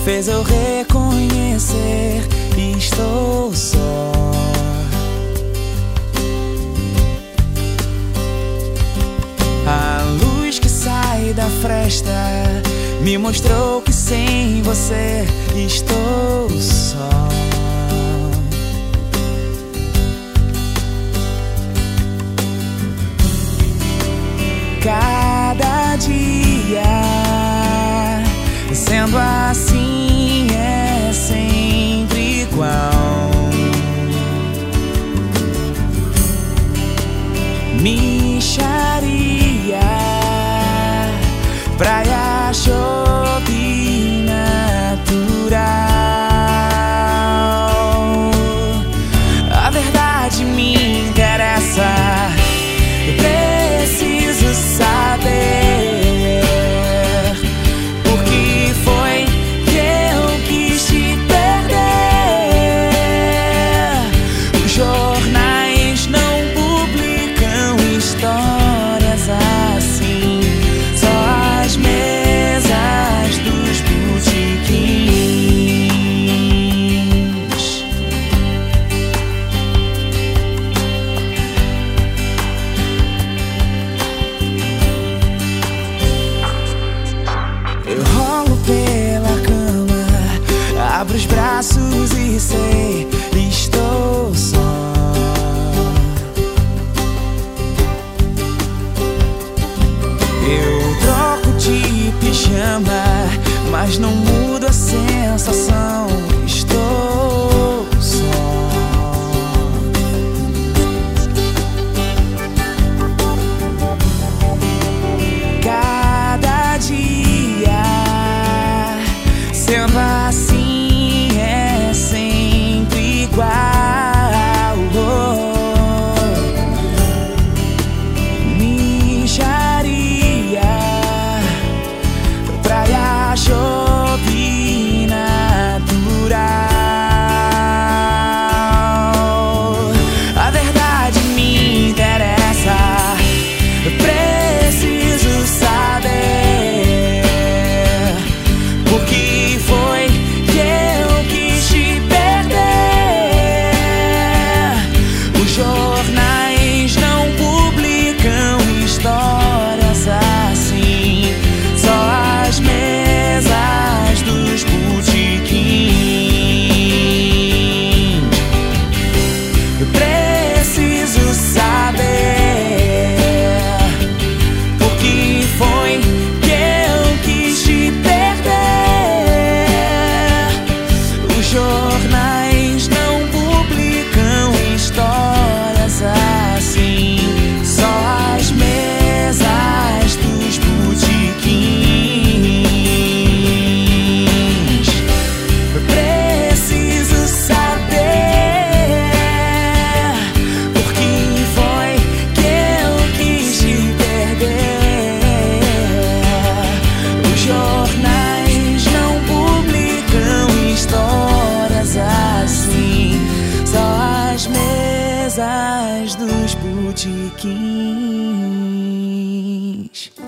fez eu reconhecer que estou só. A luz que sai da fresta me mostrou que sem você estou só. Cada dia sendo assim é sempre igual. Mixaria, praia, shopping natural. A verdade me interessa, eu preciso saber por que foi que eu quis te perder. Os jornais não publicam histórias assim, só as mesas dos botequins. Eu rolo pela cama, abro os braços e sei, estou só. Eu troco de pijama, mas não mudo a sensação, estou só. Cada dia sendo assim é sempre igual. Mixaria, praia, shopping natural. A verdade me interessa, eu preciso saber por que foi que eu quis te perder. Os jornais não publicam histórias assim, só as mesas dos botequins. Eu preciso saber por que foi que eu quis te perder. Os jornais não publicam histórias assim, só as mesas dos botequins. Eu preciso saber por que foi que eu quis te perder. Os jornais não publicam histórias assim, só as mesas dos botequins.